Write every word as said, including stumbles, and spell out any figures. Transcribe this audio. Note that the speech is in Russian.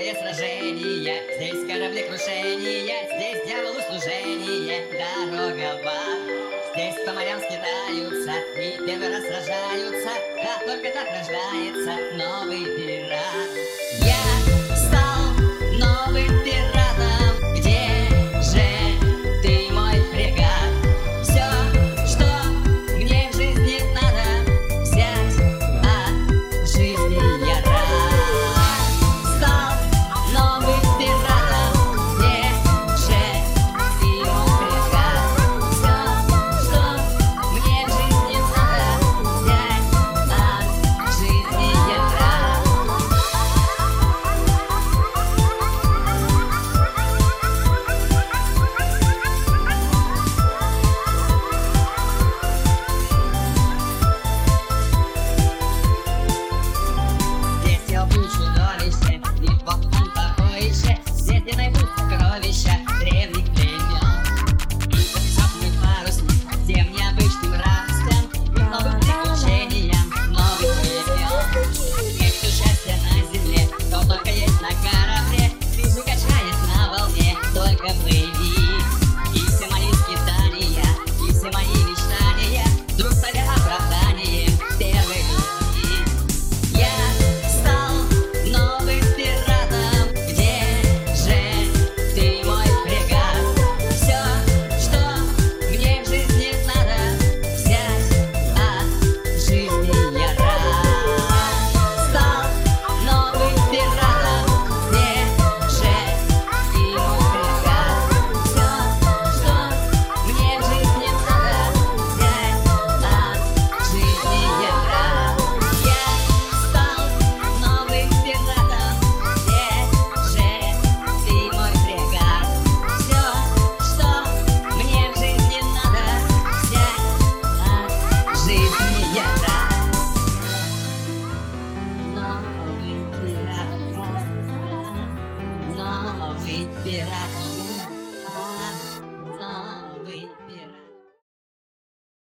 новые сражения, здесь кораблекрушения, здесь дьяволу служение, дорога в ад. Здесь по морям скитаются и первый раз сражаются, а только так рождается новый пират. Я стал новым пиратом, где же ты, мой фрегат? Все, что мне в жизни надо, взять от жизни я рад. Стал новым пиратом, где же ты, мой фрегат? Все, что мне в жизни надо, взять от жизни я рад. Здесь я убью чудовище, и вот он такой же. Здесь я найду сокровища древних племен. И внезапный парусник всем необычным радостям и новым приключениям новых времен. Здесь все счастье на земле, то только есть на корабле. Жизнь качает на волне, только плыви. И все мои скитания, и все мои мечтания вдруг стали оправданием первой любви. Я стал новым пиратом, где же ты, мой фрегат? Все, что мне в жизни надо, взять от жизни я рад. Стал новым пиратом, где же ты, мой фрегат? Все, что мне в жизни надо, взять от жизни я рад. Я стал новым пиратом, где же ты, мой фрегат? Все, что мне в жизни надо, взять от жизни я рад. Новый пират, новый пират.